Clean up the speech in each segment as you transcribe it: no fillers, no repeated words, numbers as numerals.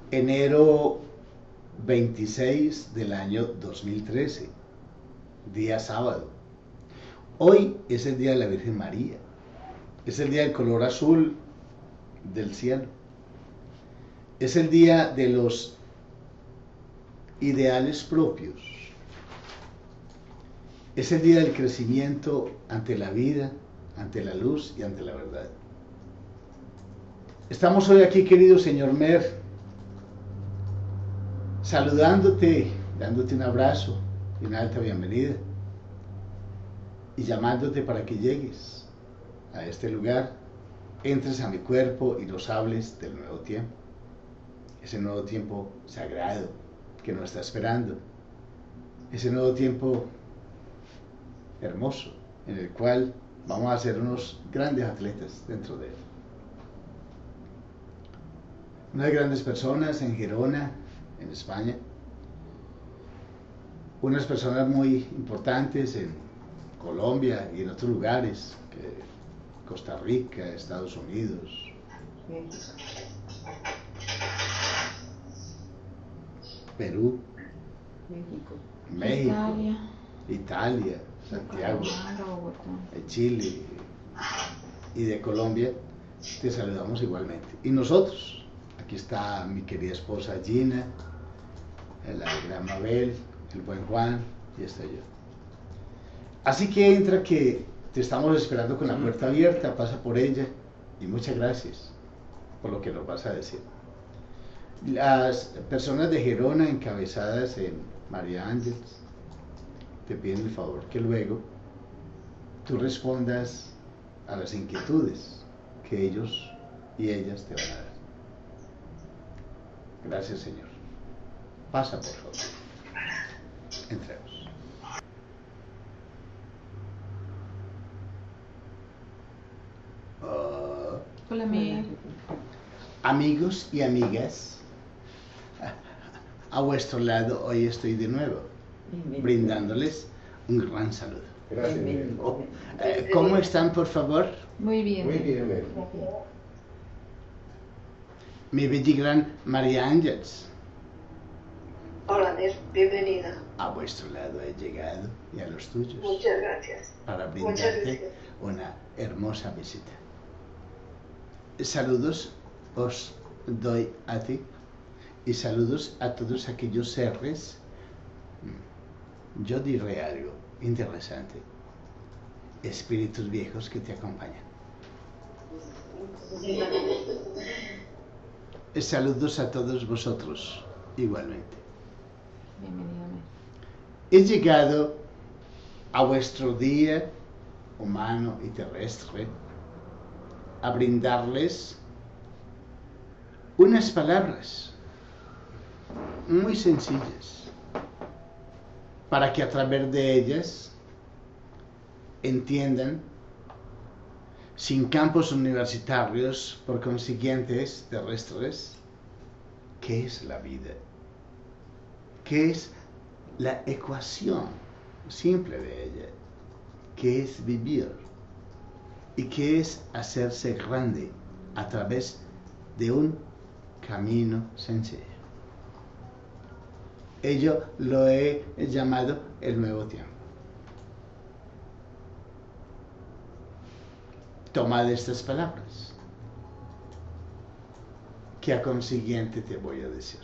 Enero 26 del año 2013, día sábado. Hoy es el día de la Virgen María, es el día del color azul del cielo, es el día de los ideales propios, es el día del crecimiento ante la vida, ante la luz y ante la verdad. Estamos hoy aquí, querido señor Mer, saludándote, dándote un abrazo y una alta bienvenida y llamándote para que llegues a este lugar, entres a mi cuerpo y nos hables del nuevo tiempo, ese nuevo tiempo sagrado que nos está esperando, ese nuevo tiempo hermoso en el cual vamos a ser unos grandes atletas dentro de él. Unas grandes personas en Gerona, en España, unas personas muy importantes en Colombia y en otros lugares, Costa Rica, Estados Unidos, Perú, México, Italia, Santiago, Chile y de Colombia, te saludamos igualmente. Y nosotros, aquí está mi querida esposa Gina, la gran Mabel, el buen Juan, y estoy yo. Así que entra, que te estamos esperando con la puerta abierta, pasa por ella y muchas gracias por lo que nos vas a decir. Las personas de Gerona encabezadas en María Ángeles te piden el favor que luego tú respondas a las inquietudes que ellos y ellas te van a dar. Gracias, Señor. Pasa, por favor. Entremos. Hola, amiga. Amigos y amigas, a vuestro lado hoy estoy de nuevo, brindándoles un gran saludo. Gracias, Miguel. ¿Cómo están, por favor? Muy bien. Muy bien, Miguel. Mi bella gran María Ángeles. Hola, Ner, bienvenida. A vuestro lado he llegado y a los tuyos. Muchas gracias. Para Muchas brindarte gracias. una hermosa visita. Saludos os doy a ti y saludos a todos aquellos seres, yo diré algo interesante, espíritus viejos que te acompañan. Saludos a todos vosotros igualmente. Bienvenido. He llegado a vuestro día humano y terrestre a brindarles unas palabras muy sencillas para que a través de ellas entiendan, sin campos universitarios, por consiguientes terrestres, qué es la vida, qué es la ecuación simple de ella, qué es vivir y qué es hacerse grande a través de un camino sencillo. Ello lo he llamado el nuevo tiempo. Tomad estas palabras, que a consiguiente te voy a decir.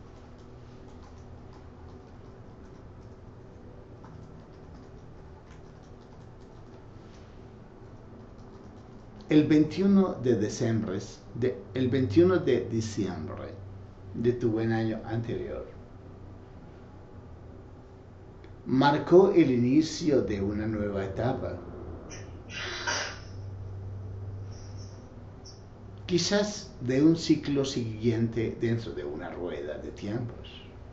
El 21 de diciembre de tu buen año anterior marcó el inicio de una nueva etapa. Quizás de un ciclo siguiente dentro de una rueda de tiempos.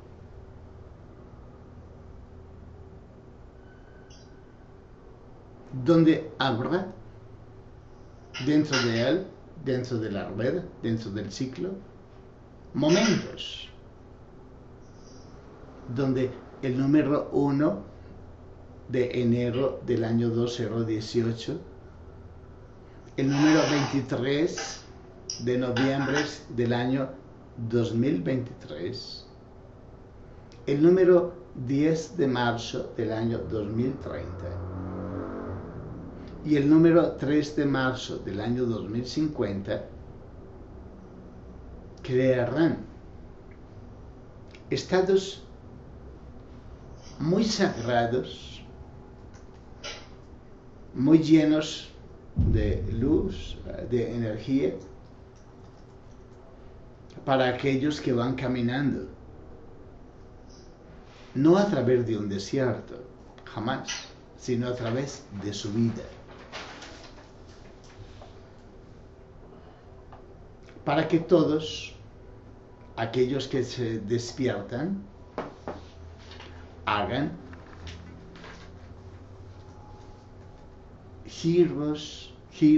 Donde habrá dentro de él, dentro de la rueda, dentro del ciclo, momentos donde el número 1 de enero del año 2018, el número 23 de noviembre del año 2023, el número 10 de marzo del año 2030 y el número 3 de marzo del año 2050 crearán estados muy sagrados, muy llenos de luz, de energía, para aquellos que van caminando, no a través de un desierto, jamás, sino a través de su vida. Para que todos aquellos que se despiertan hagan giros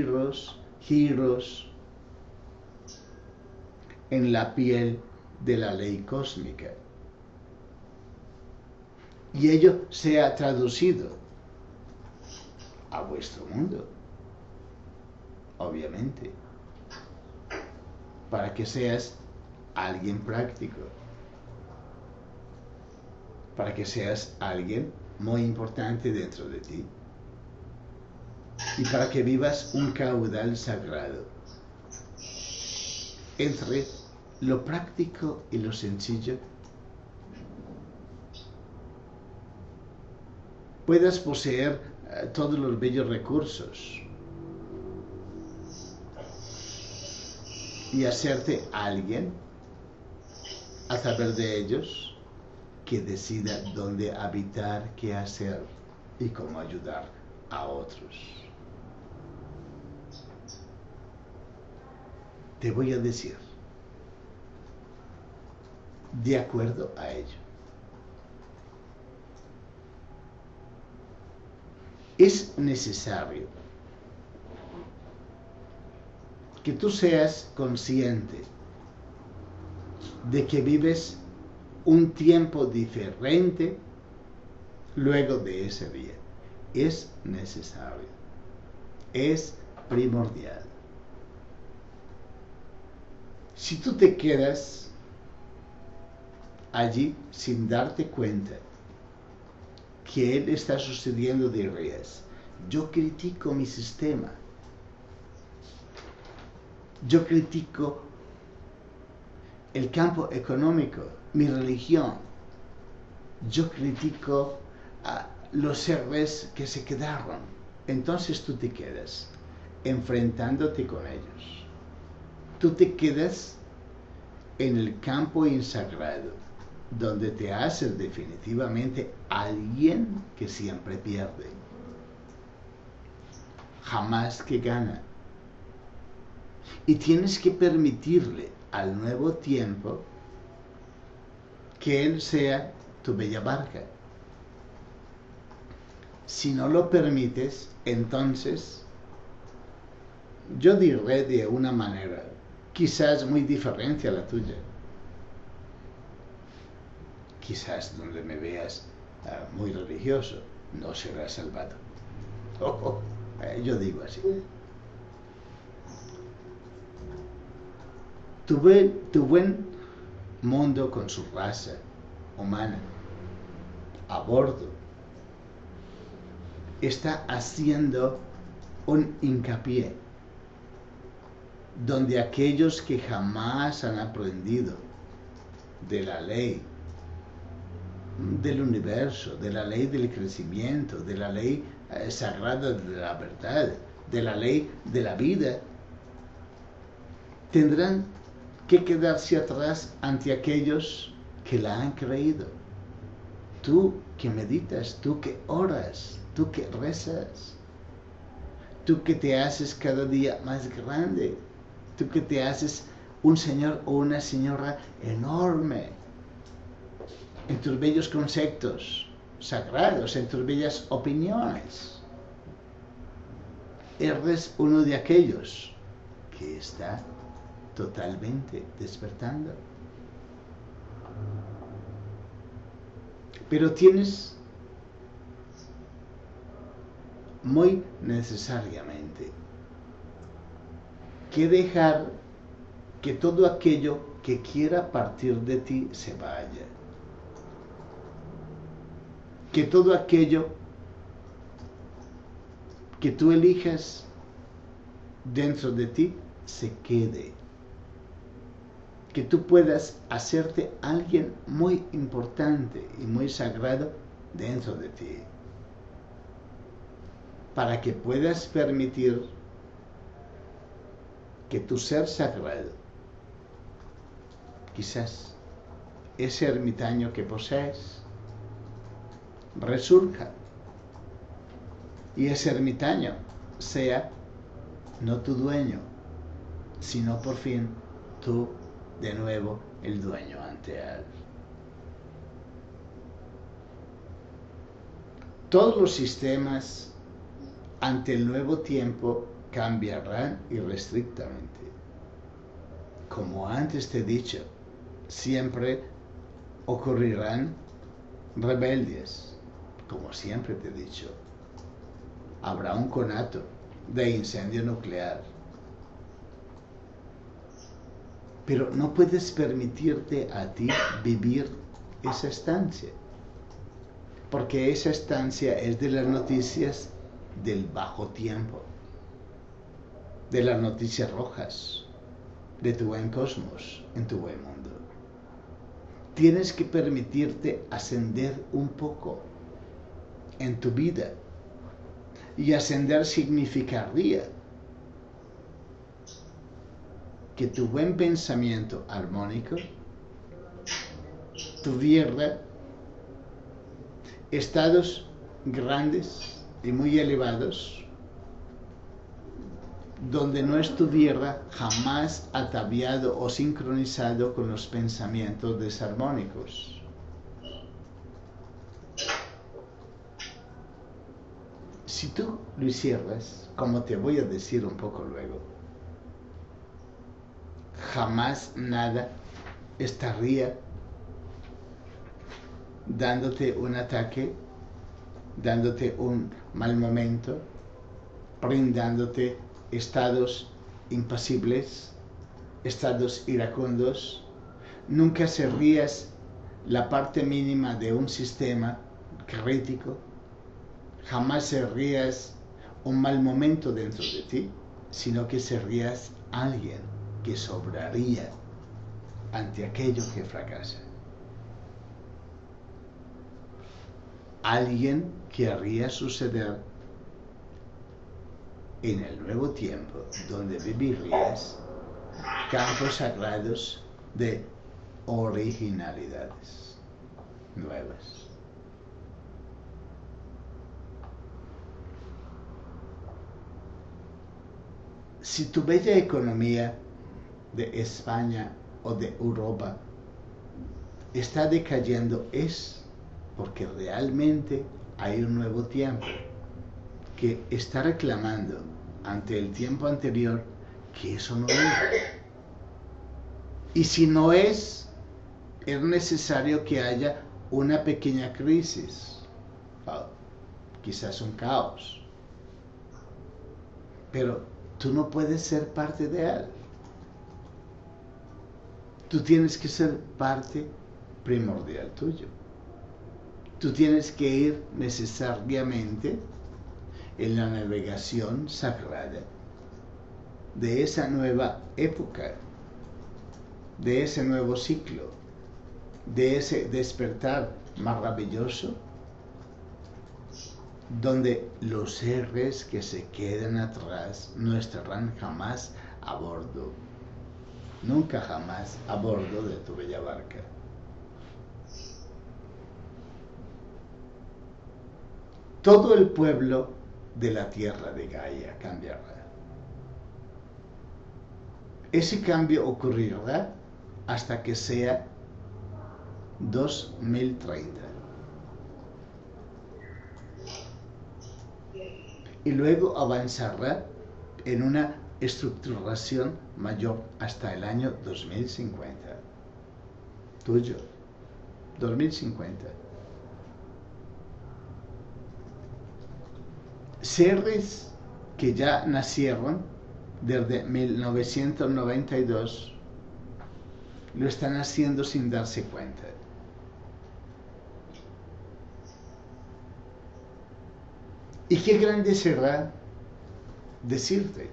en la piel de la ley cósmica. Y ello sea traducido a vuestro mundo, obviamente, para que seas alguien práctico, para que seas alguien muy importante dentro de ti y para que vivas un caudal sagrado entre lo práctico y lo sencillo. Puedas poseer todos los bellos recursos y hacerte alguien a través de ellos que decida dónde habitar, qué hacer y cómo ayudar a otros. Te voy a decir, de acuerdo a ello, es necesario que tú seas consciente de que vives un tiempo diferente luego de ese día. Es necesario, es primordial. Si tú te quedas allí sin darte cuenta que él está sucediendo, dirías: yo critico mi sistema, yo critico el campo económico, mi religión, yo critico a los seres que se quedaron. Entonces tú te quedas enfrentándote con ellos. Tú te quedas en el campo insagrado, donde te haces definitivamente alguien que siempre pierde, jamás que gana. Y tienes que permitirle al nuevo tiempo que él sea tu bella barca. Si no lo permites, entonces yo diré de una manera quizás muy diferente a la tuya. Quizás donde me veas muy religioso, no serás salvado. Yo digo así. Tu buen mundo con su raza humana a bordo está haciendo un hincapié donde aquellos que jamás han aprendido de la ley del universo, de la ley del crecimiento, de la ley sagrada de la verdad, de la ley de la vida, tendrán que quedarse atrás ante aquellos que la han creído. Tú que meditas, tú que oras, tú que rezas, tú que te haces cada día más grande, tú que te haces un señor o una señora enorme en tus bellos conceptos sagrados, en tus bellas opiniones. Eres uno de aquellos que está totalmente despertando. Pero tienes muy necesariamente que dejar que todo aquello que quiera partir de ti se vaya. Que todo aquello que tú elijas dentro de ti se quede. Que tú puedas hacerte alguien muy importante y muy sagrado dentro de ti. Para que puedas permitir que tu ser sagrado, quizás ese ermitaño que posees, resurja. Y ese ermitaño sea no tu dueño, sino por fin tú de nuevo el dueño ante él. Todos los sistemas ante el nuevo tiempo cambiarán irrestrictamente. Como antes te he dicho, siempre ocurrirán rebeldes, como siempre te he dicho. Habrá un conato de incendio nuclear. Pero no puedes permitirte a ti vivir esa estancia, porque esa estancia es de las noticias del bajo tiempo, de las noticias rojas, de tu buen cosmos, en tu buen mundo. Tienes que permitirte ascender un poco en tu vida, y ascender significaría que tu buen pensamiento armónico tuviera estados grandes y muy elevados, donde no estuviera jamás ataviado o sincronizado con los pensamientos desarmónicos. Si tú lo hicieras, como te voy a decir un poco luego, jamás nada estaría dándote un ataque, dándote un mal momento, brindándote estados impasibles, estados iracundos. Nunca serías la parte mínima de un sistema crítico. Jamás serías un mal momento dentro de ti, sino que serías alguien que sobraría ante aquello que fracasa. Alguien que haría suceder en el nuevo tiempo, donde vivirías campos sagrados de originalidades nuevas. Si tu bella economía de España o de Europa está decayendo, es porque realmente hay un nuevo tiempo que está reclamando ante el tiempo anterior que eso no es. Y si no es necesario que haya una pequeña crisis, quizás un caos, pero tú no puedes ser parte de él. Tú tienes que ser parte primordial tuyo. Tú tienes que ir necesariamente en la navegación sagrada de esa nueva época, de ese nuevo ciclo, de ese despertar maravilloso, donde los seres que se quedan atrás no estarán jamás a bordo, nunca jamás a bordo de tu bella barca. Todo el pueblo de la tierra de Gaia cambiará. Ese cambio ocurrirá hasta que sea 2030. Y luego avanzará en una estructuración mayor hasta el año 2050. Tuyo. 2050. Seres que ya nacieron desde 1992 lo están haciendo sin darse cuenta. Y qué grande será decirte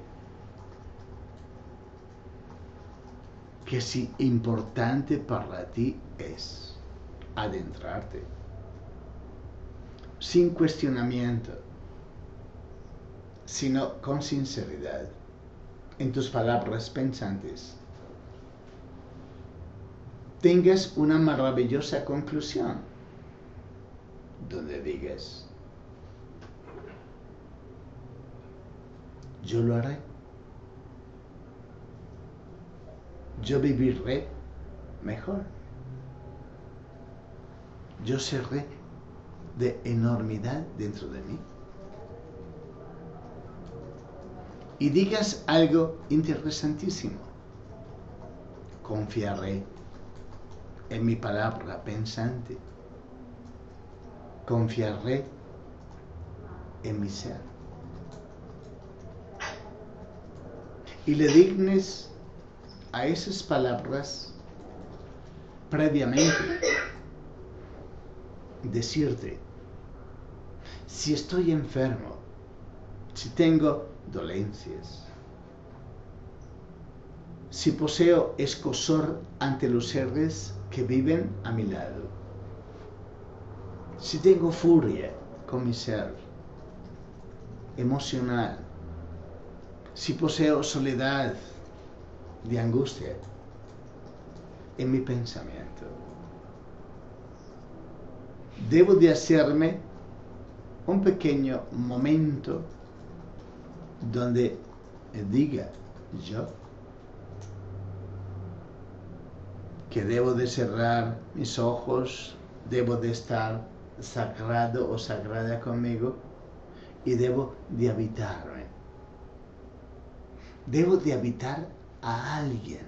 que si importante para ti es adentrarte, sin cuestionamiento, sino con sinceridad, en tus palabras pensantes, tengas una maravillosa conclusión, donde digas, yo lo haré, yo viviré mejor, yo seré de enormidad dentro de mí. Y digas algo interesantísimo, confiaré en mi palabra pensante, confiaré en mi ser. Y le dignes a esas palabras previamente decirte, si estoy enfermo, si tengo dolencias, si poseo escozor ante los seres que viven a mi lado, si tengo furia con mi ser emocional, si poseo soledad de angustia en mi pensamiento, debo de hacerme un pequeño momento donde diga yo que debo de cerrar mis ojos, debo de estar sagrado o sagrada conmigo y debo de habitarme. Debo de habitar a alguien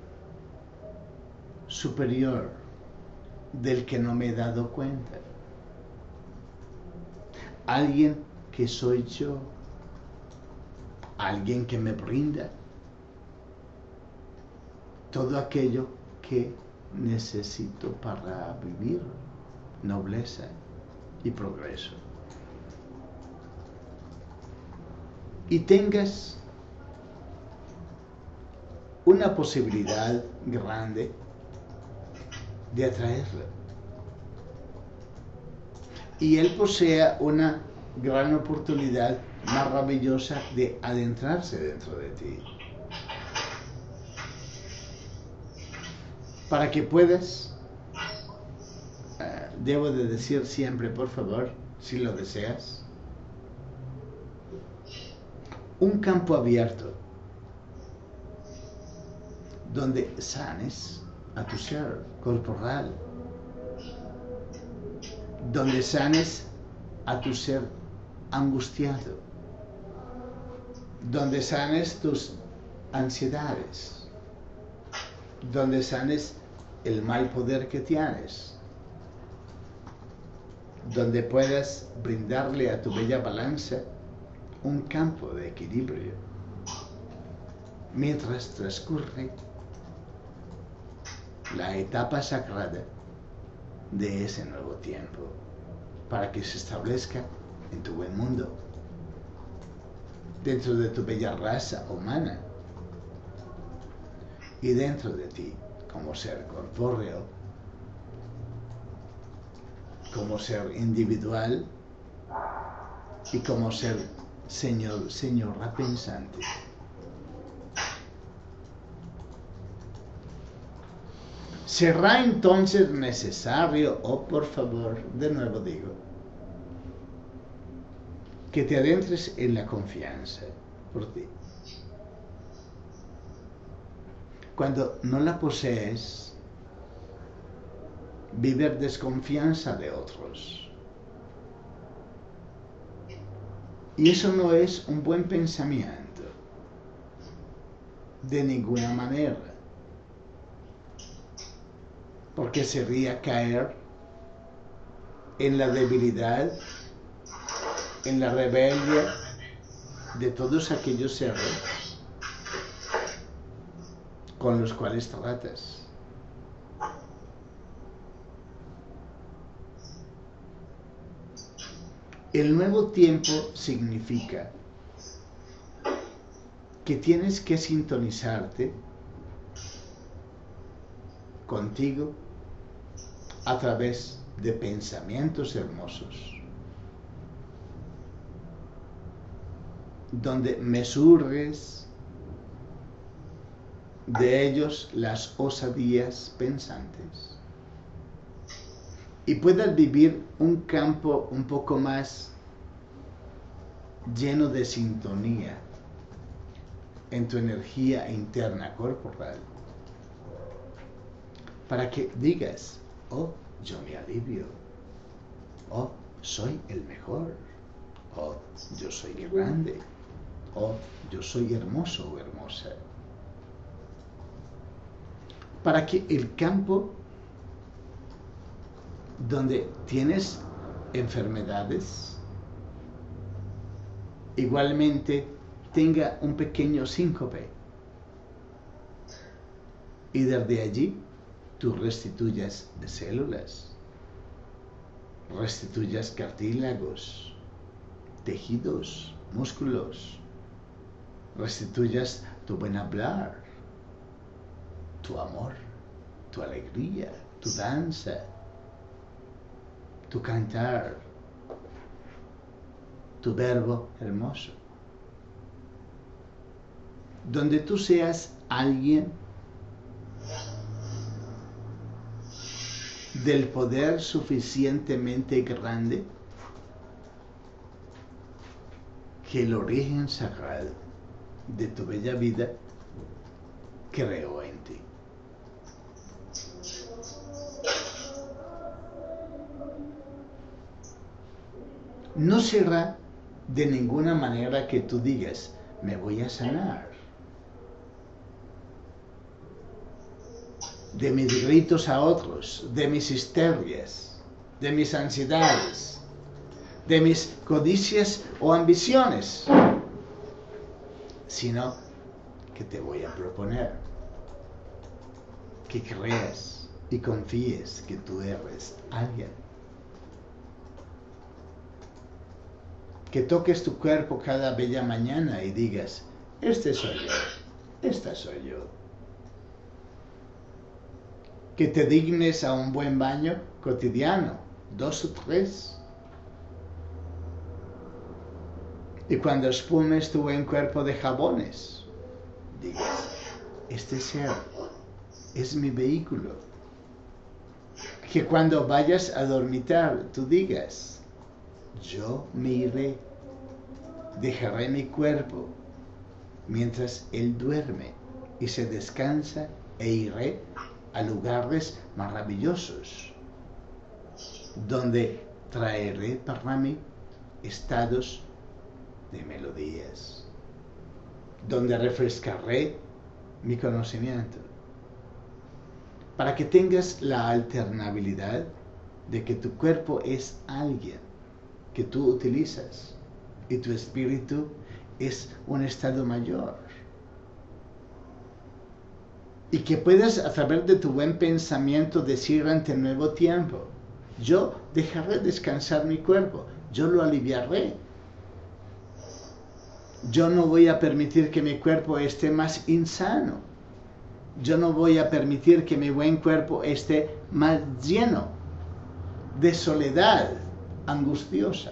superior del que no me he dado cuenta. Alguien que soy yo. Alguien que me brinda todo aquello que necesito para vivir nobleza y progreso. Y tengas una posibilidad grande de atraerlo. Y él posea una gran oportunidad maravillosa de adentrarse dentro de ti. Para que puedas, debo de decir siempre, por favor, si lo deseas, un campo abierto donde sanes a tu ser corporal, donde sanes a tu ser angustiado, donde sanes tus ansiedades, donde sanes el mal poder que tienes, donde puedas brindarle a tu bella balanza un campo de equilibrio mientras transcurre la etapa sagrada de ese nuevo tiempo, para que se establezca en tu buen mundo, dentro de tu bella raza humana y dentro de ti como ser corpóreo, como ser individual y como ser señor, señora pensante. Será entonces necesario, por favor, de nuevo digo, que te adentres en la confianza por ti. Cuando no la posees, viver desconfianza de otros. Y eso no es un buen pensamiento, de ninguna manera. Porque sería caer en la debilidad, en la rebelión de todos aquellos seres con los cuales tratas. El nuevo tiempo significa que tienes que sintonizarte contigo a través de pensamientos hermosos, donde mesurres de ellos las osadías pensantes y puedas vivir un campo un poco más lleno de sintonía en tu energía interna corporal, para que digas: oh, yo me alivio, oh, soy el mejor, oh, yo soy grande, oh, yo soy hermoso o hermosa. Para que el campo donde tienes enfermedades igualmente tenga un pequeño síncope y desde allí tú restituyas células, restituyas cartílagos, tejidos, músculos, restituyas tu buen hablar, tu amor, tu alegría, tu danza, tu cantar, tu verbo hermoso. Donde tú seas alguien del poder suficientemente grande que el origen sagrado de tu bella vida creó en ti. No será de ninguna manera que tú digas: me voy a sanar de mis gritos a otros, de mis histerias, de mis ansiedades, de mis codicias o ambiciones, sino que te voy a proponer que creas y confíes que tú eres alguien. Que toques tu cuerpo cada bella mañana y digas: este soy yo, esta soy yo. Que te dignes a un buen baño cotidiano, 2 o 3. Y cuando espumes tu buen cuerpo de jabones, digas: este ser es mi vehículo. Que cuando vayas a dormitar, tú digas: yo me iré, dejaré mi cuerpo mientras él duerme y se descansa e iré a lugares maravillosos donde traeré para mí estados de melodías, donde refrescaré mi conocimiento, para que tengas la alternabilidad de que tu cuerpo es alguien que tú utilizas y tu espíritu es un estado mayor. Y que puedas, a través de tu buen pensamiento, decir ante el nuevo tiempo: yo dejaré descansar mi cuerpo, yo lo aliviaré. Yo no voy a permitir que mi cuerpo esté más insano. Yo no voy a permitir que mi buen cuerpo esté más lleno de soledad angustiosa.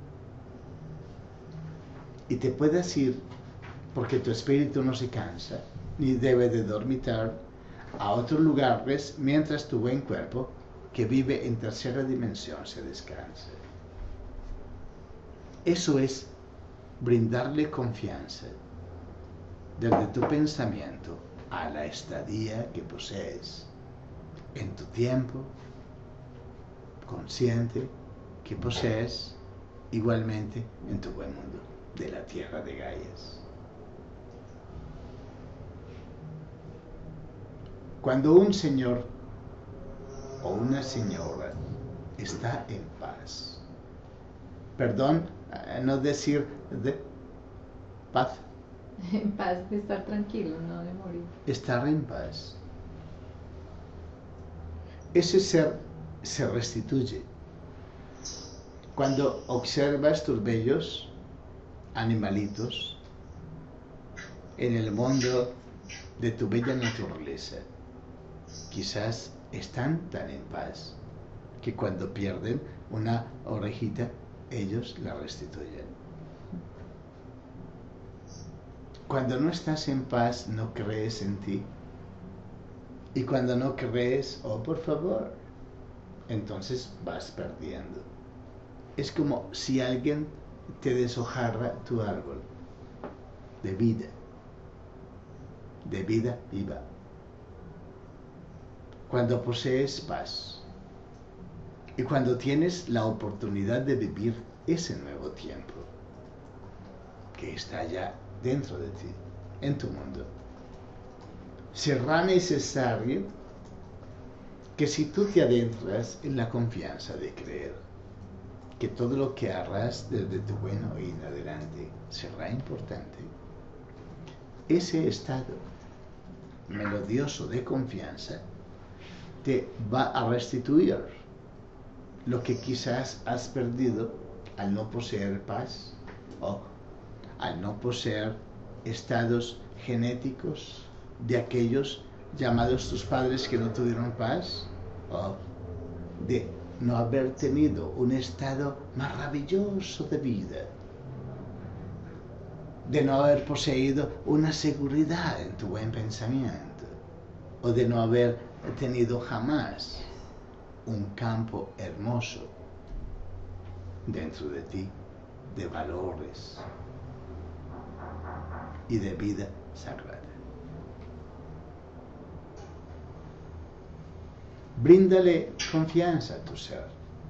Y te puedas ir, porque tu espíritu no se cansa, ni debe de dormitar, a otros lugares mientras tu buen cuerpo, que vive en tercera dimensión, se descanse. Eso es brindarle confianza desde tu pensamiento a la estadía que posees en tu tiempo consciente que posees igualmente en tu buen mundo de la tierra de Gaias. Cuando un señor o una señora está en paz, perdón, no decir de paz. En paz, de estar tranquilo, no de morir. Estar en paz. Ese ser se restituye Cuando observas tus bellos animalitos en el mundo de tu bella naturaleza, quizás están tan en paz que cuando pierden una orejita, ellos la restituyen. Cuando no estás en paz, no crees en ti. Y cuando no crees, oh, por favor, entonces vas perdiendo. Es como si alguien te deshojara tu árbol de vida viva. Cuando posees paz y cuando tienes la oportunidad de vivir ese nuevo tiempo que está ya dentro de ti, en tu mundo, será necesario que si tú te adentras en la confianza de creer que todo lo que harás desde tu bueno en adelante será importante, ese estado melodioso de confianza te va a restituir lo que quizás has perdido al no poseer paz o al no poseer estados genéticos de aquellos llamados tus padres que no tuvieron paz, o de no haber tenido un estado maravilloso de vida, de no haber poseído una seguridad en tu buen pensamiento, o de no haber tenido jamás un campo hermoso dentro de ti de valores y de vida sagrada. Bríndale confianza a tu ser.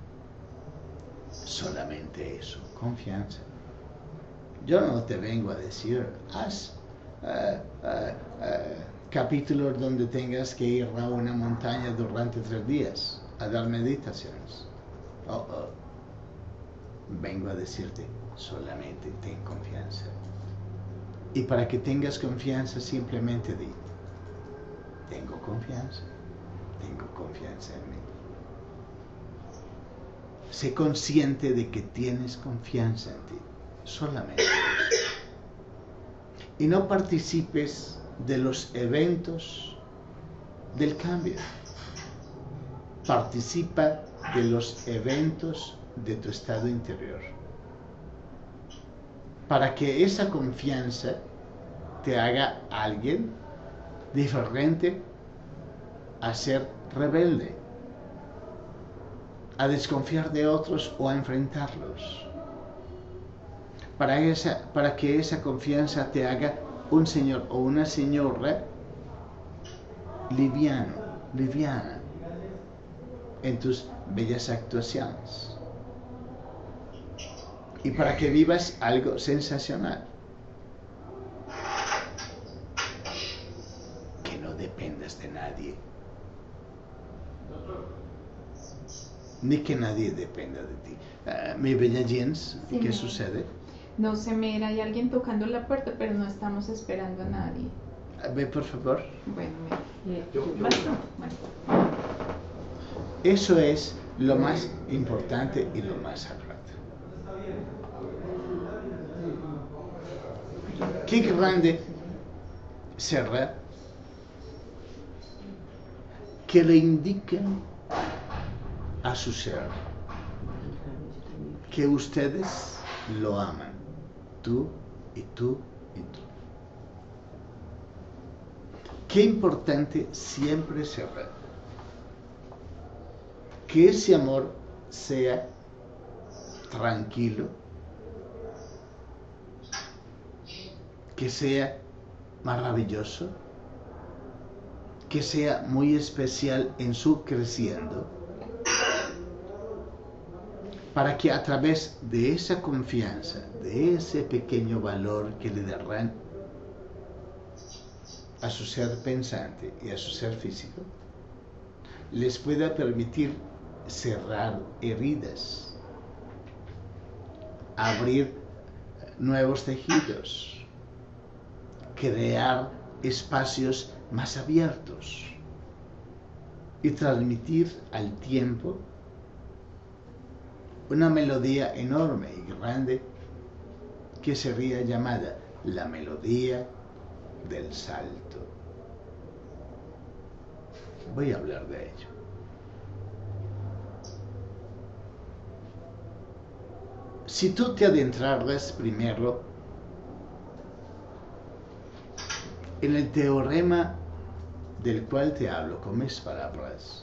Solamente eso, confianza. Yo no te vengo a decir, haz capítulos donde tengas que ir a una montaña durante 3 días a dar meditaciones. Vengo a decirte, solamente ten confianza. Y para que tengas confianza, simplemente di, tengo confianza en mí. Sé consciente de que tienes confianza en ti, solamente eso. Y no participes de los eventos del cambio. Participa de los eventos de tu estado interior. Para que esa confianza te haga alguien diferente a ser rebelde, a desconfiar de otros o a enfrentarlos. Para que esa confianza te haga un señor o una señora liviana en tus bellas actuaciones. Y para que vivas algo sensacional. Que no dependas de nadie. Ni que nadie dependa de ti. Mi bella Jens, sí, ¿qué sucede? No se mira, hay alguien tocando la puerta, pero no estamos esperando a nadie. Ve, por favor. Bueno, ¿basta? Bueno. Eso es lo más importante y lo más sagrado. Qué grande será que le indiquen a su ser que ustedes lo aman, tú y tú y tú. Qué importante siempre será que ese amor sea tranquilo, que sea maravilloso, que sea muy especial en su creciendo, para que a través de esa confianza, de ese pequeño valor que le darán a su ser pensante y a su ser físico, les pueda permitir cerrar heridas, abrir nuevos tejidos, crear espacios más abiertos y transmitir al tiempo una melodía enorme y grande que sería llamada la melodía del salto. Voy a hablar de ello. Si tú te adentraras primero en el teorema del cual te hablo con mis palabras,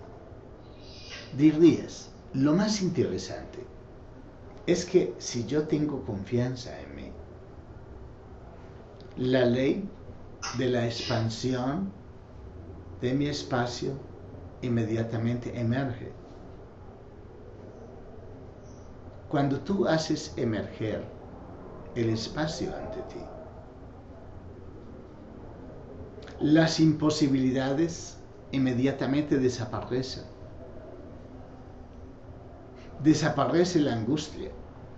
dirías, lo más interesante es que si yo tengo confianza en mí, la ley de la expansión de mi espacio inmediatamente emerge. Cuando tú haces emerger el espacio ante ti, las imposibilidades inmediatamente desaparecen. Desaparece la angustia,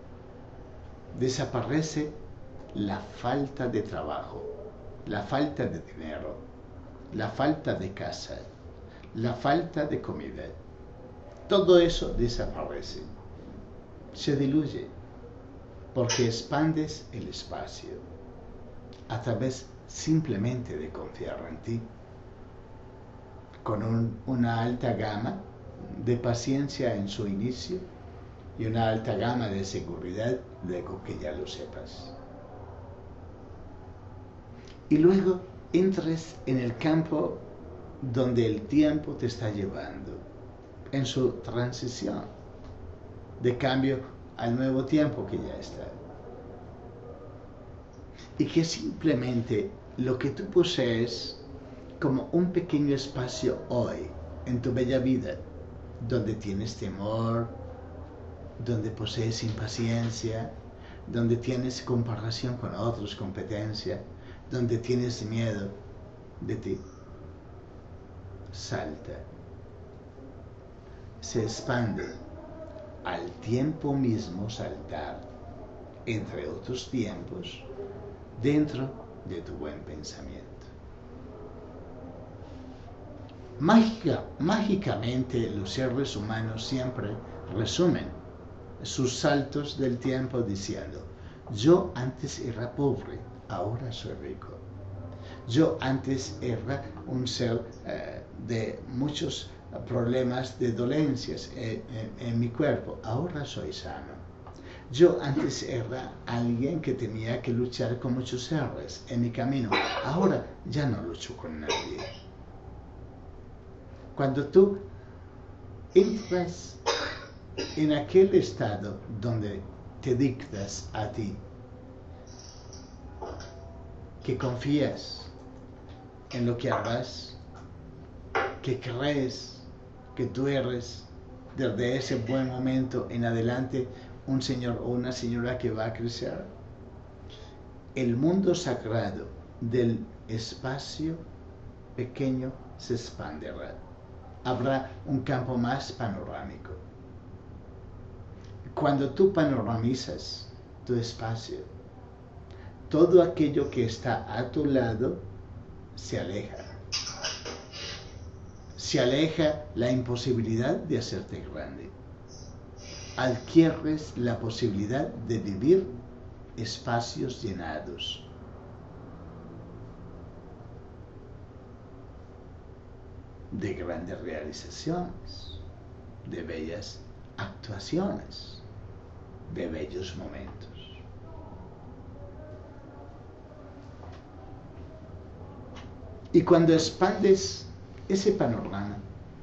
desaparece la falta de trabajo, la falta de dinero, la falta de casa, la falta de comida. Todo eso desaparece, se diluye, porque expandes el espacio a través simplemente de confiar en ti, con una alta gama de paciencia en su inicio y una alta gama de seguridad luego que ya lo sepas. Y luego entres en el campo donde el tiempo te está llevando, en su transición, de cambio al nuevo tiempo que ya está. Y que simplemente lo que tú posees como un pequeño espacio hoy en tu bella vida, donde tienes temor, donde posees impaciencia, donde tienes comparación con otros, competencia, donde tienes miedo de ti, salta, se expande al tiempo mismo saltar, entre otros tiempos, dentro de tu buen pensamiento. Mágicamente los seres humanos siempre resumen sus saltos del tiempo diciendo: yo antes era pobre, ahora soy rico. Yo antes era un ser de muchos problemas de dolencias en mi cuerpo, ahora soy sano. Yo antes era alguien que tenía que luchar con muchos errores en mi camino, ahora ya no lucho con nadie. Cuando tú entras en aquel estado donde te dictas a ti, que confías en lo que harás, que crees que tú eres desde ese buen momento en adelante un señor o una señora que va a crecer, el mundo sagrado del espacio pequeño se expandirá. Habrá un campo más panorámico. Cuando tú panoramizas tu espacio, todo aquello que está a tu lado se aleja. Se aleja la imposibilidad de hacerte grande. Adquieres la posibilidad de vivir espacios llenados. De grandes realizaciones, de bellas actuaciones, de bellos momentos. Y cuando expandes ese panorama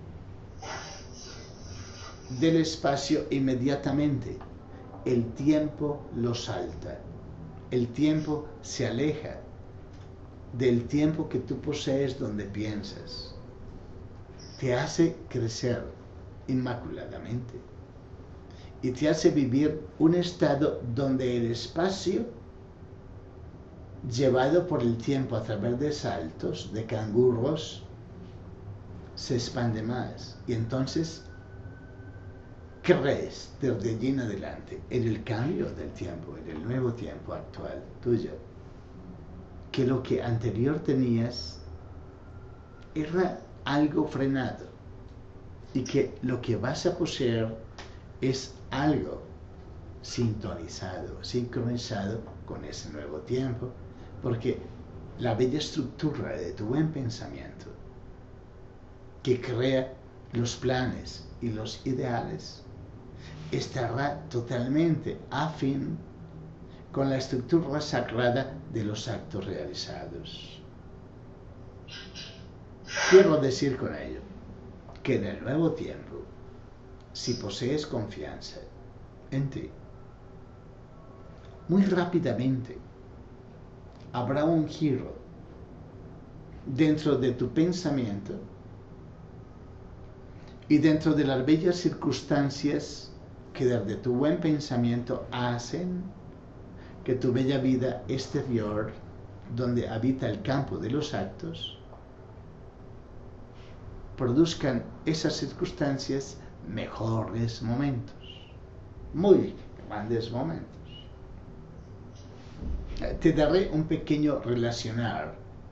del espacio, inmediatamente el tiempo lo salta. El tiempo se aleja del tiempo que tú posees donde piensas. Te hace crecer inmaculadamente y te hace vivir un estado donde el espacio, llevado por el tiempo a través de saltos, de canguros, se expande más. Y entonces crees desde allí en adelante en el cambio del tiempo, en el nuevo tiempo actual tuyo, que lo que anterior tenías era algo frenado y que lo que vas a poseer es algo sintonizado, sincronizado con ese nuevo tiempo, porque la bella estructura de tu buen pensamiento, que crea los planes y los ideales, estará totalmente afín con la estructura sagrada de los actos realizados. Quiero decir con ello que en el nuevo tiempo, si posees confianza en ti, muy rápidamente habrá un giro dentro de tu pensamiento y dentro de las bellas circunstancias que desde tu buen pensamiento hacen que tu bella vida exterior, donde habita el campo de los actos, produzcan esas circunstancias mejores momentos, muy grandes momentos. Te daré un pequeño relacionar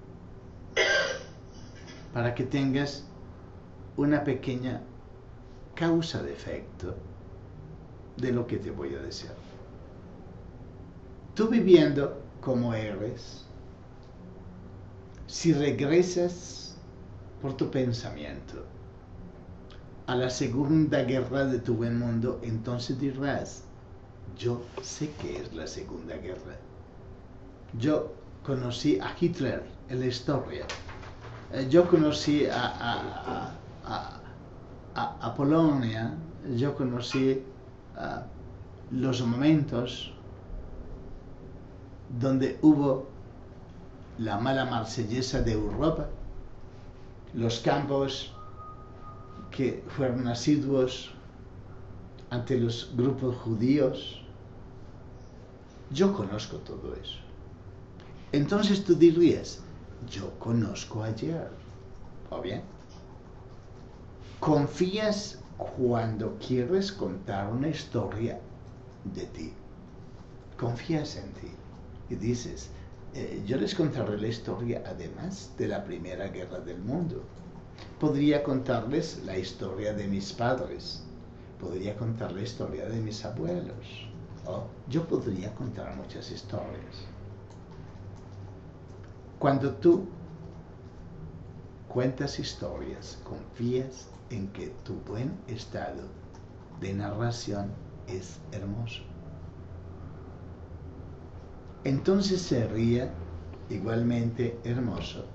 para que tengas una pequeña causa de efecto de lo que te voy a decir. Tú viviendo como eres, si regresas por tu pensamiento a la Segunda Guerra de tu buen mundo, entonces dirás, yo sé qué es la Segunda Guerra. Yo conocí a Hitler en la historia. Yo conocí a Polonia. Yo conocí los momentos donde hubo la mala marsellesa de Europa, los campos que fueron asiduos ante los grupos judíos. Yo conozco todo eso. Entonces tú dirías, yo conozco ayer. ¿O bien? Confías cuando quieres contar una historia de ti. Confías en ti. Y dices, yo les contaré la historia además de la Primera Guerra del Mundo. Podría contarles la historia de mis padres. Podría contar la historia de mis abuelos. Yo podría contar muchas historias. Cuando tú cuentas historias, confías en que tu buen estado de narración es hermoso. Entonces sería igualmente hermoso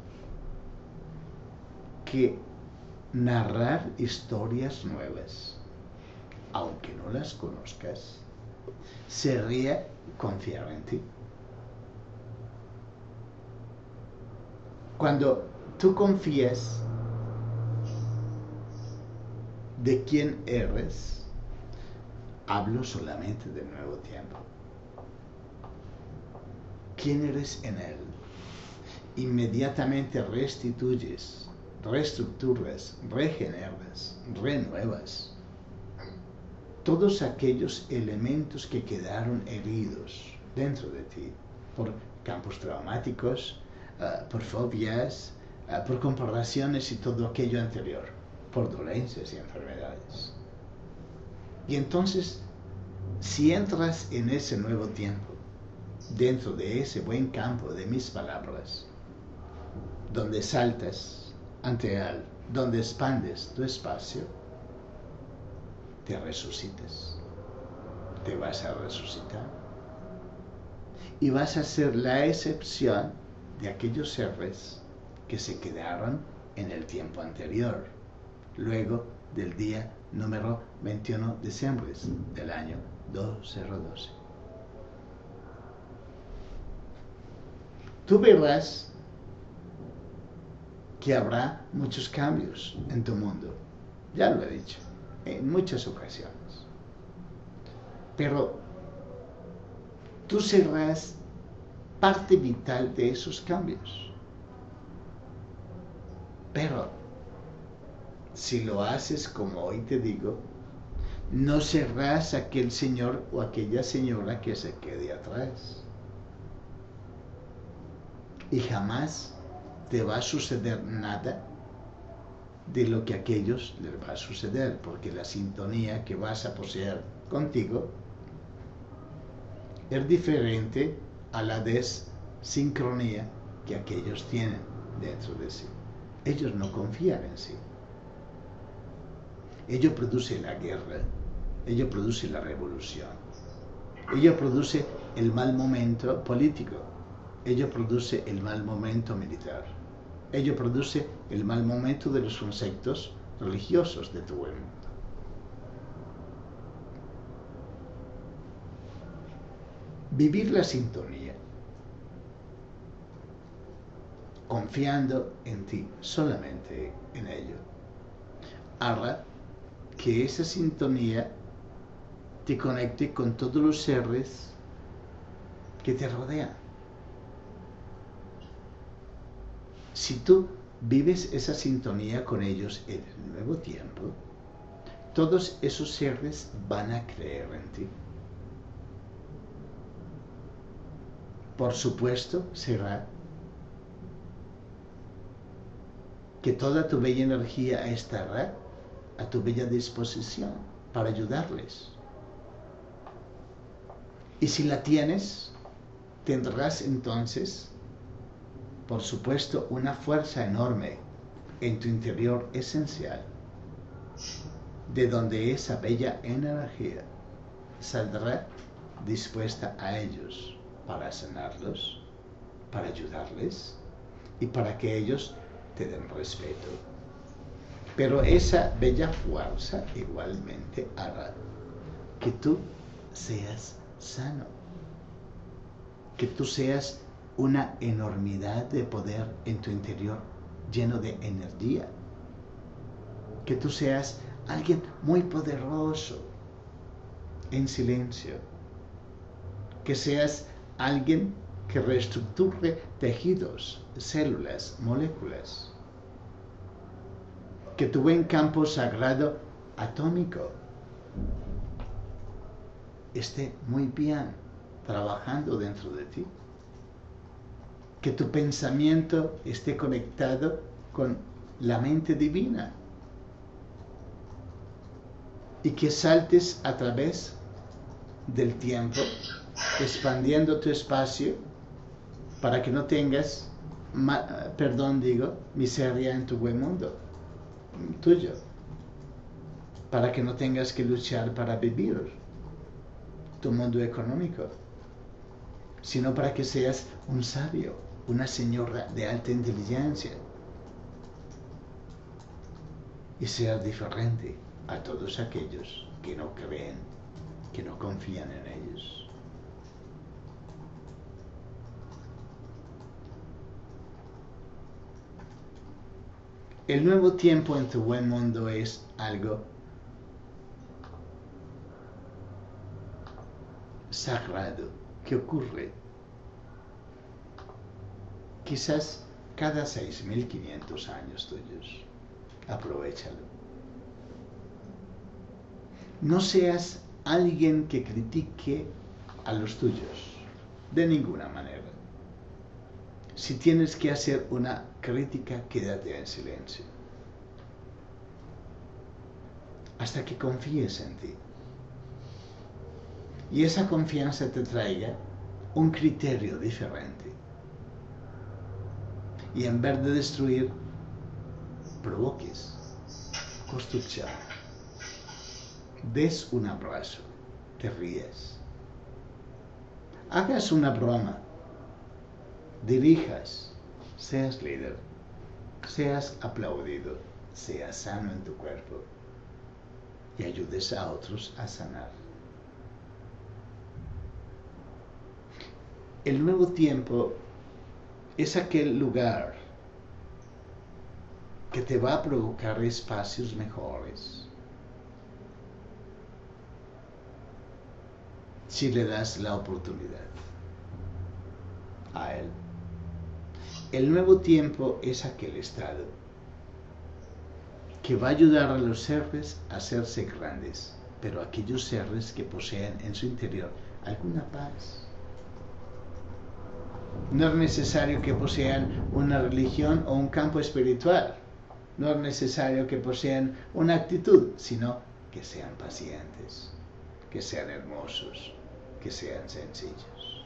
que narrar historias nuevas, aunque no las conozcas, sería confiar en ti. Cuando tú confías de quién eres, hablo solamente del nuevo tiempo. ¿Quién eres en él? Inmediatamente restituyes, reestructuras, regeneras, renuevas todos aquellos elementos que quedaron heridos dentro de ti por campos traumáticos, por fobias, por comparaciones y todo aquello anterior, por dolencias y enfermedades. Y entonces, si entras en ese nuevo tiempo, dentro de ese buen campo de mis palabras, donde saltas ante él, donde expandes tu espacio, te resucitas, te vas a resucitar y vas a ser la excepción de aquellos seres que se quedaron en el tiempo anterior, luego del día número 21 de diciembre del año 2012. Tú verás que habrá muchos cambios en tu mundo, ya lo he dicho en muchas ocasiones, pero tú serás parte vital de esos cambios. Pero si lo haces como hoy te digo, no serás aquel señor o aquella señora que se quede atrás. Y jamás te va a suceder nada de lo que a aquellos les va a suceder, porque la sintonía que vas a poseer contigo es diferente a la desincronía que aquellos tienen dentro de sí. Ellos no confían en sí. Ello produce la guerra, ello produce la revolución, ello produce el mal momento político, ello produce el mal momento militar, ello produce el mal momento de los conceptos religiosos de todo el mundo. Vivir la sintonía, confiando en ti, solamente en ello, hará que esa sintonía te conecte con todos los seres que te rodean. Si tú vives esa sintonía con ellos en el nuevo tiempo, todos esos seres van a creer en ti. Por supuesto, será que toda tu bella energía estará a tu bella disposición para ayudarles. Y si la tienes, tendrás entonces, por supuesto, una fuerza enorme en tu interior esencial, de donde esa bella energía saldrá dispuesta a ellos para sanarlos, para ayudarles y para que ellos te den respeto. Pero esa bella fuerza igualmente hará que tú seas sano, que tú seas una enormidad de poder en tu interior lleno de energía, que tú seas alguien muy poderoso en silencio, que seas alguien que reestructure tejidos, células, moléculas, que tu buen campo sagrado atómico esté muy bien trabajando dentro de ti, que tu pensamiento esté conectado con la mente divina y que saltes a través del tiempo, expandiendo tu espacio para que no tengas, miseria en tu buen mundo tuyo, para que no tengas que luchar para vivir tu mundo económico, sino para que seas un sabio, una señora de alta inteligencia y seas diferente a todos aquellos que no creen, que no confían en ellos. El nuevo tiempo en tu buen mundo es algo sagrado que ocurre quizás cada 6.500 años tuyos. Aprovéchalo. No seas alguien que critique a los tuyos, de ninguna manera. Si tienes que hacer una crítica, quédate en silencio, hasta que confíes en ti. Y esa confianza te traiga un criterio diferente. Y en vez de destruir, provoques construcción. Des un abrazo, te ríes, hagas una broma, dirijas, seas líder, seas aplaudido, seas sano en tu cuerpo y ayudes a otros a sanar. El nuevo tiempo es aquel lugar que te va a provocar espacios mejores si le das la oportunidad a él. El nuevo tiempo es aquel estado que va a ayudar a los seres a hacerse grandes, pero aquellos seres que poseen en su interior alguna paz. No es necesario que posean una religión o un campo espiritual. No es necesario que posean una actitud, sino que sean pacientes, que sean hermosos, que sean sencillos.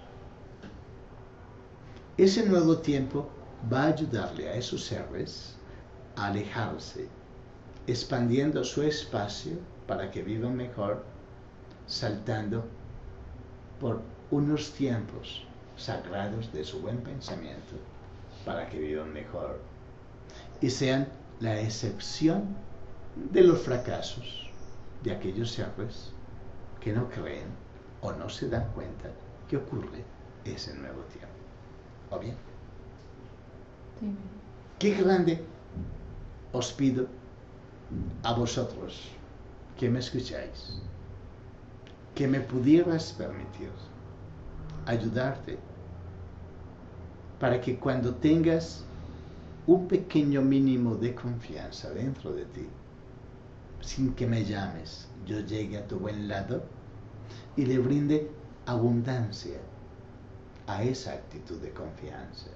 Ese nuevo tiempo va a ayudarle a esos seres a alejarse, expandiendo su espacio para que vivan mejor, saltando por unos tiempos sagrados de su buen pensamiento para que vivan mejor y sean la excepción de los fracasos de aquellos seres que no creen o no se dan cuenta que ocurre ese nuevo tiempo. ¿O bien? Sí. Qué grande os pido a vosotros que me escucháis, que me pudieras permitir ayudarte para que cuando tengas un pequeño mínimo de confianza dentro de ti, sin que me llames, yo llegue a tu buen lado y le brinde abundancia a esa actitud de confianza.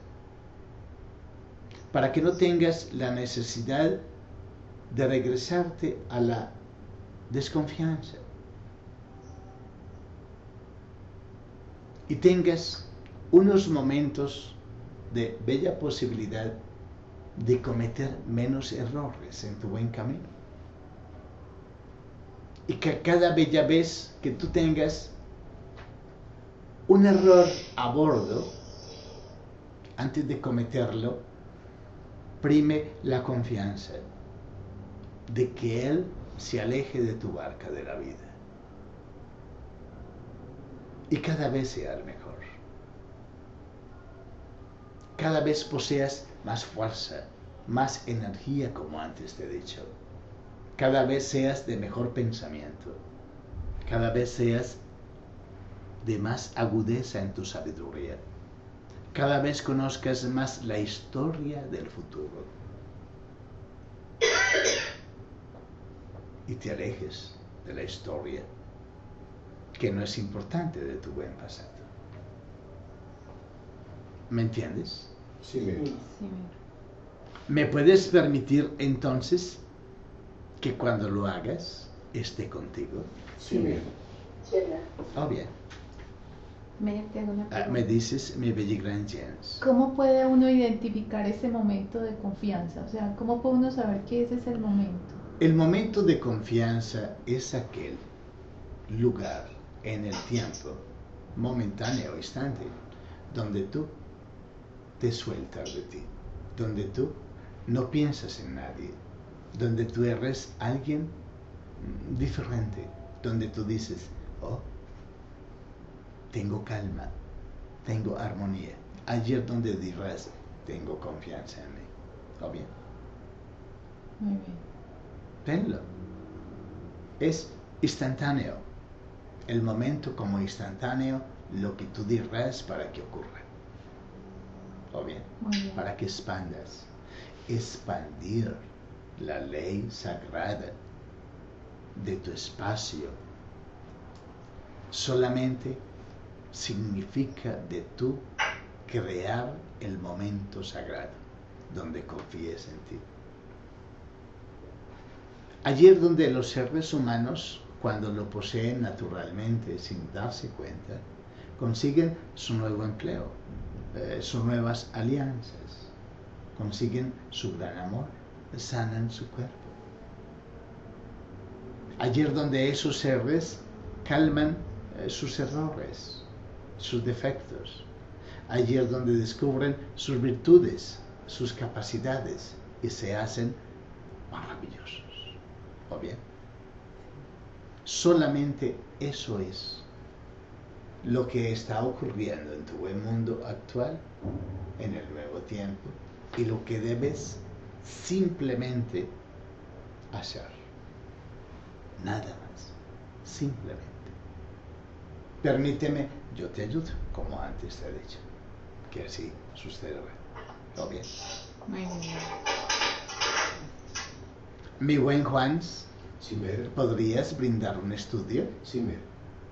Para que no tengas la necesidad de regresarte a la desconfianza y tengas unos momentos de bella posibilidad de cometer menos errores en tu buen camino. Y que cada bella vez que tú tengas un error a bordo, antes de cometerlo, prime la confianza de que Él se aleje de tu barca de la vida. Y cada vez sea el mejor. Cada vez poseas más fuerza, más energía, como antes te he dicho. Cada vez seas de mejor pensamiento. Cada vez seas de más agudeza en tu sabiduría. Cada vez conozcas más la historia del futuro. Y te alejes de la historia que no es importante de tu buen pasado. ¿Me entiendes? Sí, me. Sí. ¿Me puedes permitir entonces que cuando lo hagas esté contigo? Sí, me. Oh, bien. Te hago una pregunta. Me dices, mi bella gran Jens. ¿Cómo puede uno identificar ese momento de confianza? O sea, ¿cómo puede uno saber que ese es el momento? El momento de confianza es aquel lugar en el tiempo, momentáneo, instante, donde tú te sueltas de ti, donde tú no piensas en nadie, donde tú eres alguien diferente, donde tú dices, oh, tengo calma, tengo armonía. Ayer donde dirás, tengo confianza en mí. ¿O bien? Muy bien. Tenlo. Es instantáneo. El momento como instantáneo, lo que tú dirás para que ocurra. ¿O bien? Muy bien. Para que expandas. Expandir la ley sagrada de tu espacio solamente significa de tú crear el momento sagrado donde confíes en ti. Ayer donde los seres humanos, cuando lo poseen naturalmente sin darse cuenta, consiguen su nuevo empleo, sus nuevas alianzas, consiguen su gran amor, sanan su cuerpo. Ayer donde esos seres calman sus errores, sus defectos. Ayer donde descubren sus virtudes, sus capacidades y se hacen maravillosos. ¿O bien? Solamente eso es lo que está ocurriendo en tu buen mundo actual, en el nuevo tiempo, y lo que debes simplemente hacer. Nada más. Simplemente. Permíteme, yo te ayudo, como antes te he dicho, que así sucederá. ¿Todo bien? Muy bien. Mi buen Juan, Sí, me. ¿podrías brindar un estudio Sí, me.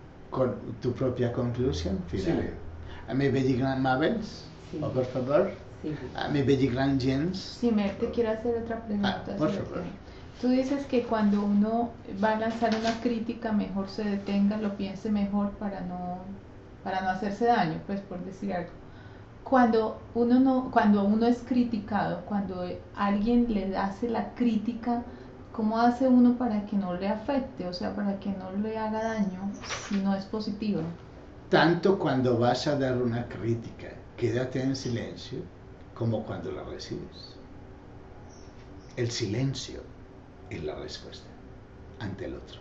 con tu propia conclusión Sí, final? me. A mi bella gran Mabel, Sí. por favor. Mi bella gran Jens. Sí, Mer, te quiero hacer otra pregunta. Por favor. Tú dices que cuando uno va a lanzar una crítica, mejor se detenga, lo piense mejor para no hacerse daño, pues por decir algo. Cuando uno es criticado, cuando alguien le hace la crítica, ¿cómo hace uno para que no le afecte? O sea, para que no le haga daño si no es positivo. Tanto cuando vas a dar una crítica, quédate en silencio, como cuando la recibes. El silencio es la respuesta ante el otro.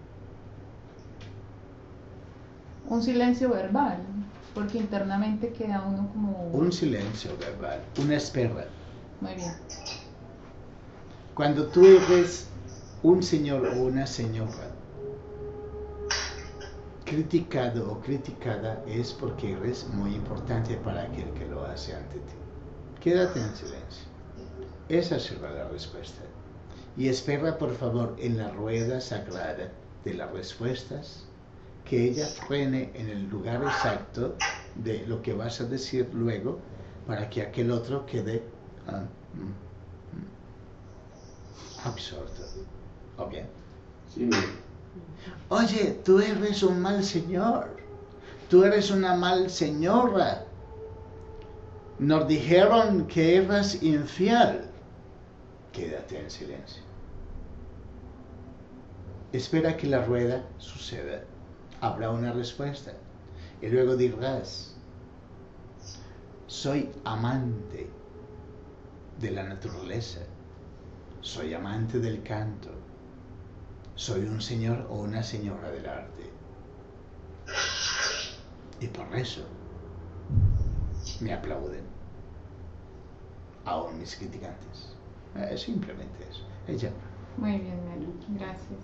Un silencio verbal, porque internamente queda uno como... Un silencio verbal, una espera. Muy bien. Cuando tú eres un señor o una señora criticado o criticada, es porque eres muy importante para aquel que lo hace ante ti. Quédate en silencio. Esa será la respuesta. Y espera, por favor, en la rueda sagrada de las respuestas, que ella frene en el lugar exacto de lo que vas a decir luego, para que aquel otro quede absorto. ¿O bien? Sí. Oye, tú eres un mal señor. Tú eres una mal señora. Nos dijeron que eras infiel. Quédate en silencio. Espera que la rueda suceda. Habrá una respuesta. Y luego dirás, soy amante de la naturaleza. Soy amante del canto. Soy un señor o una señora del arte. Y por eso me aplauden. Aún mis criticantes. Simplemente eso. Ella. Muy bien, Melo. Gracias.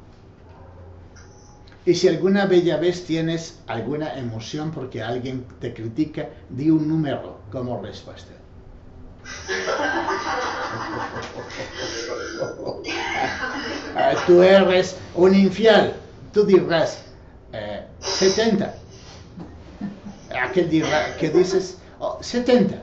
Y si alguna bella vez tienes alguna emoción porque alguien te critica, di un número como respuesta. Tú eres un infiel. Tú dirás 70. Aquel dirá, ¿qué dices? 70.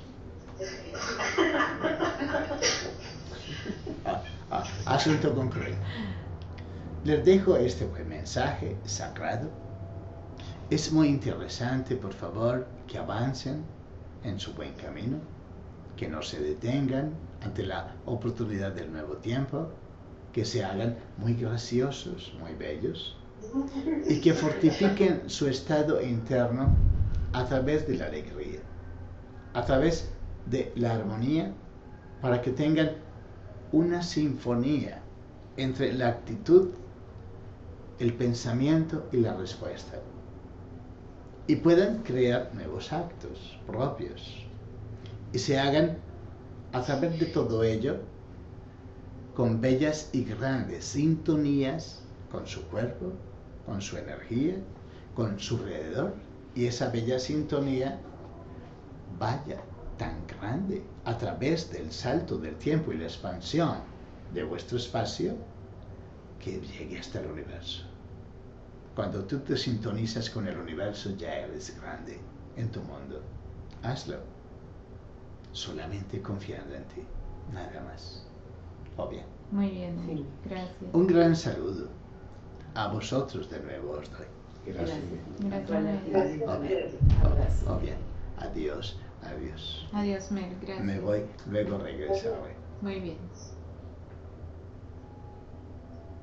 Asunto concluido. Les dejo este buen mensaje sagrado. Es muy interesante, por favor, que avancen en su buen camino, que no se detengan ante la oportunidad del nuevo tiempo, que se hagan muy graciosos, muy bellos, y que fortifiquen su estado interno a través de la alegría, a través de la armonía, para que tengan una sinfonía entre la actitud, el pensamiento y la respuesta, y puedan crear nuevos actos propios, y se hagan a través de todo ello con bellas y grandes sintonías con su cuerpo, con su energía, con su alrededor, y esa bella sintonía vaya tan grande a través del salto del tiempo y la expansión de vuestro espacio, que llegue hasta el universo. Cuando tú te sintonizas con el universo, ya eres grande en tu mundo. Hazlo. Solamente confiando en ti. Nada más. ¿O bien? Muy bien, sí. Gracias. Un gran saludo. A vosotros de nuevo os doy. Gracias. Gracias. O bien. Adiós. Adiós. Adiós, Mel. Gracias. Me voy, luego regresaré. Muy bien.